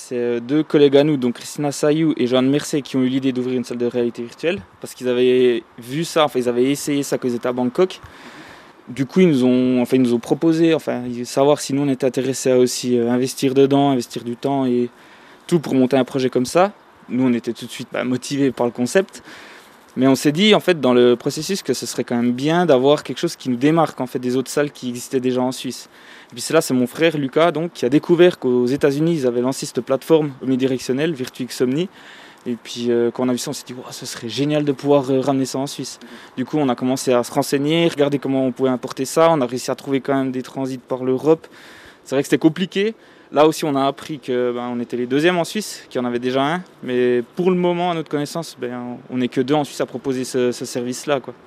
C'est deux collègues à nous, donc Christina Sayou et Joanne Mercier, qui ont eu l'idée d'ouvrir une salle de réalité virtuelle parce qu'ils avaient vu ça, enfin ils avaient essayé ça quand ils étaient à Bangkok. Du coup, ils nous ont proposé, savoir si nous on était intéressés à aussi investir dedans, investir du temps et tout pour monter un projet comme ça. Nous, on était tout de suite motivés par le concept. Mais on s'est dit, en fait, dans le processus, que ce serait quand même bien d'avoir quelque chose qui nous démarque en fait, des autres salles qui existaient déjà en Suisse. Et puis c'est mon frère Lucas donc, qui a découvert qu'aux États-Unis, ils avaient lancé cette plateforme omnidirectionnelle, VirtuX Omni. Et puis quand on a vu ça, on s'est dit, wow, ce serait génial de pouvoir ramener ça en Suisse. Du coup, on a commencé à se renseigner, regarder comment on pouvait importer ça. On a réussi à trouver quand même des transits par l'Europe. C'est vrai que c'était compliqué. Là aussi, on a appris qu'on était les deuxièmes en Suisse, qu'il y en avait déjà un. Mais pour le moment, à notre connaissance, on n'est que deux en Suisse à proposer ce service-là, quoi.